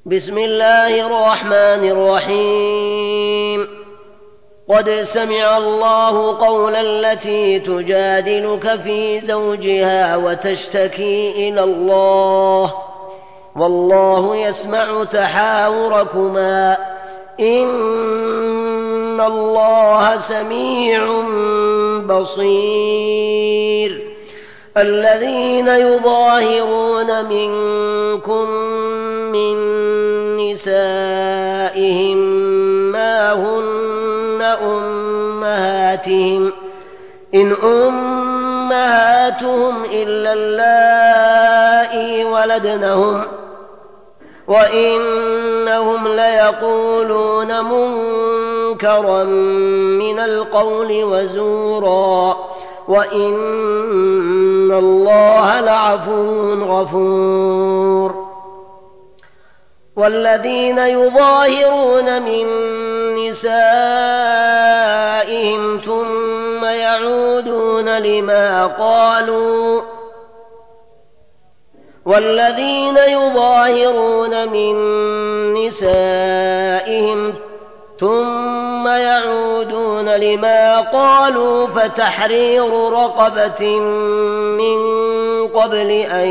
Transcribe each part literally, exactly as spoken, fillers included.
بسم الله الرحمن الرحيم قد سمع الله قول التي تجادلك في زوجها وتشتكي إلى الله والله يسمع تحاوركما إن الله سميع بصير الذين يظاهرون منكم من نسائهم ما هن أمهاتهم إن أمهاتهم إلا اللائي ولدنهم وإنهم ليقولون منكرا من القول وزورا وإن الله لعفو غفور والذين يظاهرون من نسائهم ثم يعودون لما قالوا والذين يظاهرون من نسائهم ثم يعودون لما قالوا فتحرير رقبة من قبل أن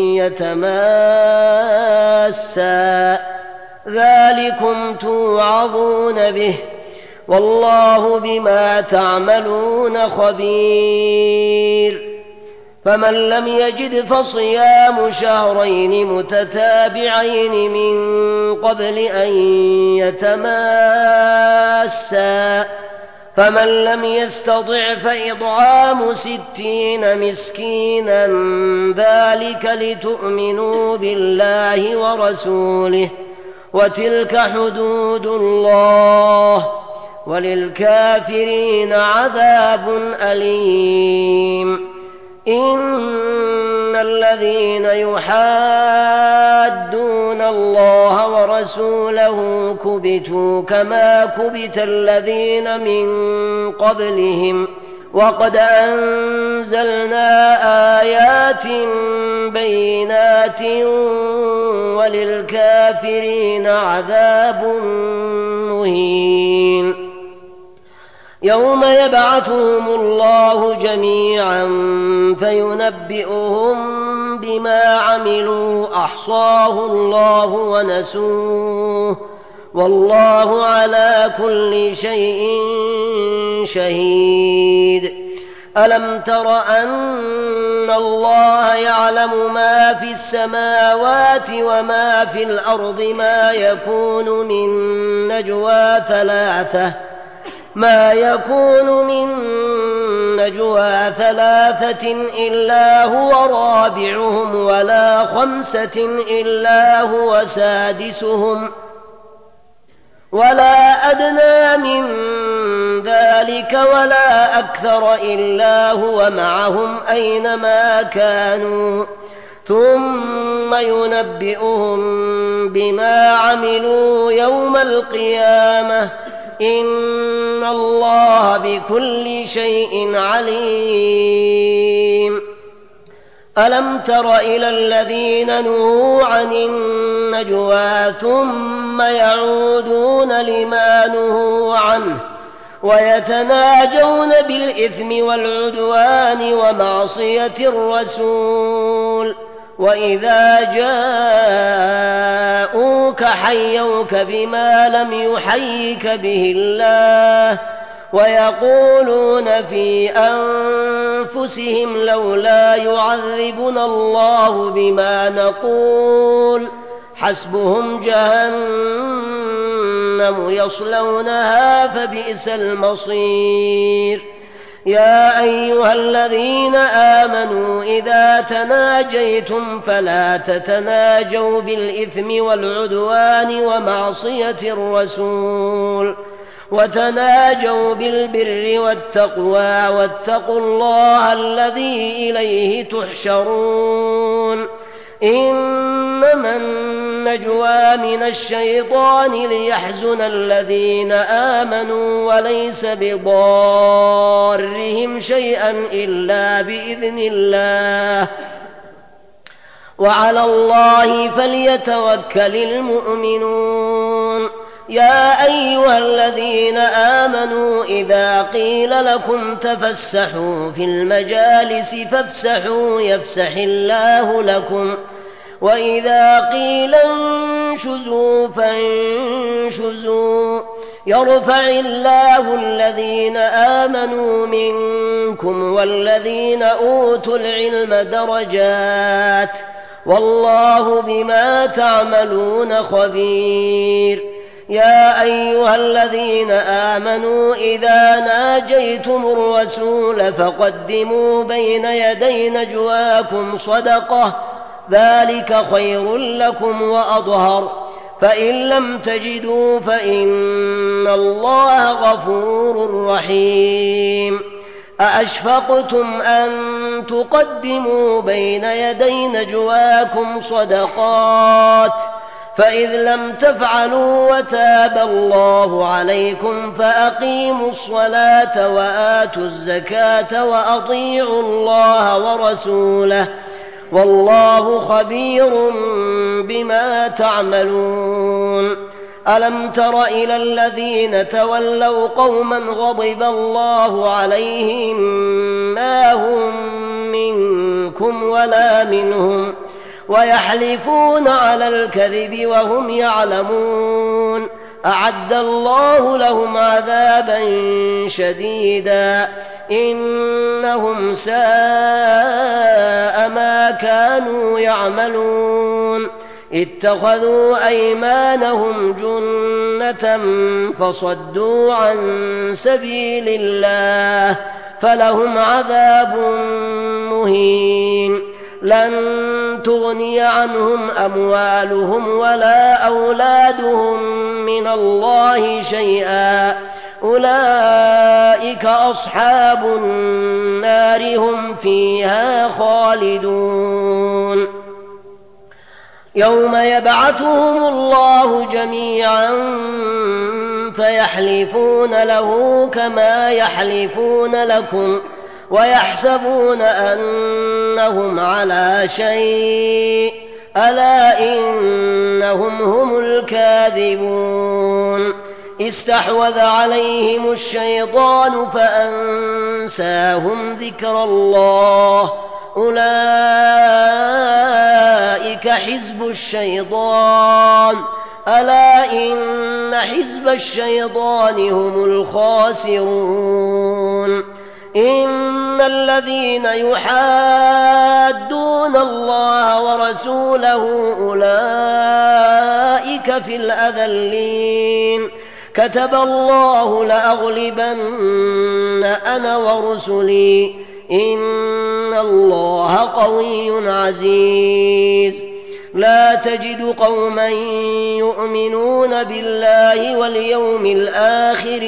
يتماسا ذلكم توعظون به والله بما تعملون خبير فمن لم يجد فصيام شهرين متتابعين من قبل أن يتماسا فمن لم يستطع فإطعام ستين مسكينا ذلك لتؤمنوا بالله ورسوله وتلك حدود الله وللكافرين عذاب أليم إن الذين يحادون الله ورسوله كبتوا كما كبت الذين من قبلهم وقد أنزلنا آيات بينات وللكافرين عذاب مهين يوم يبعثهم الله جميعا فينبئهم بما عملوا أحصاه الله ونسوه والله على كل شيء شهيد ألم تر أن الله يعلم ما في السماوات وما في الأرض ما يكون من نجوى ثلاثة ما يكون من نجوى ثلاثة إلا هو رابعهم ولا خمسة إلا هو سادسهم ولا أدنى من ذلك ولا أكثر إلا هو معهم أينما كانوا ثم ينبئهم بما عملوا يوم القيامة إن الله بكل شيء عليم ألم تر إلى الذين نهوا عن النجوى ثم يعودون لما نهوا عنه ويتناجون بالإثم والعدوان ومعصية الرسول وإذا جاءوك حيوك بما لم يحيك به الله ويقولون في أنفسهم لولا يعذبنا الله بما نقول حسبهم جهنم يصلونها فبئس المصير يا أيها الذين آمنوا إذا تناجيتم فلا تتناجوا بالإثم والعدوان ومعصية الرسول وتناجوا بالبر والتقوى واتقوا الله الذي إليه تحشرون إنما النجوى من الشيطان ليحزن الذين آمنوا وليس بضارهم شيئا إلا بإذن الله وعلى الله فليتوكل المؤمنون. يا أيها الذين آمنوا إذا قيل لكم تفسحوا في المجالس فافسحوا يفسح الله لكم، وإذا قيل انشزوا فانشزوا يرفع الله الذين آمنوا منكم والذين أوتوا العلم درجات، والله بما تعملون خبير. يا أيها الذين آمنوا إذا ناجيتم الرسول فقدموا بين يدي نجواكم صدقة، ذلك خير لكم وأطهر، فإن لم تجدوا فإن الله غفور رحيم. أأشفقتم أن تقدموا بين يدي نجواكم صدقات، فإذ لم تفعلوا وتاب الله عليكم فأقيموا الصلاة وآتوا الزكاة وأطيعوا الله ورسوله، والله خبير بما تعملون. ألم تر إلى الذين تولوا قوما غضب الله عليهم ما هم منكم ولا منهم ويحلفون على الكذب وهم يعلمون، أعد الله لهم عذابا شديدا إنهم ساء ما كانوا يعملون. اتخذوا أيمانهم جنة فصدوا عن سبيل الله فلهم عذاب مهين. لن تغني عنهم أموالهم ولا أولادهم من الله شيئا، أولئك أصحاب النار هم فيها خالدون. يوم يبعثهم الله جميعا فيحلفون له كما يحلفون لكم ويحسبون أنهم على شيء، ألا إنهم هم الكاذبون. استحوذ عليهم الشيطان فأنساهم ذكر الله، أولئك حزب الشيطان، ألا إن حزب الشيطان هم الخاسرون. إن الذين يحادون الله ورسوله أولئك في الأذلين. كتب الله لأغلبن أنا ورسلي إن الله قوي عزيز. لا تجد قوما يؤمنون بالله واليوم الآخر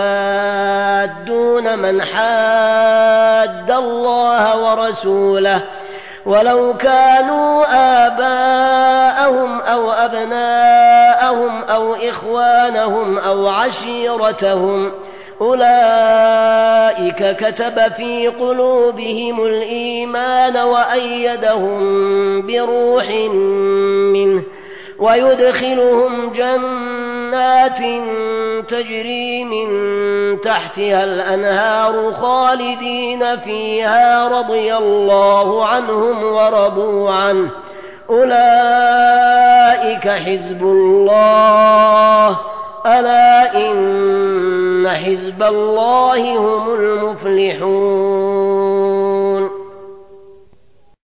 يوادون من حاد الله ورسوله ولو كانوا آباءهم أو أبناءهم أو إخوانهم أو عشيرتهم، أولئك كتب في قلوبهم الإيمان وأيدهم بروح منه ويدخلهم جنات تجري من تحتها الأنهار خالدين فيها رضي الله عنهم ورضوا عنه، أولئك حزب الله، ألا إن حزب الله هم المفلحون.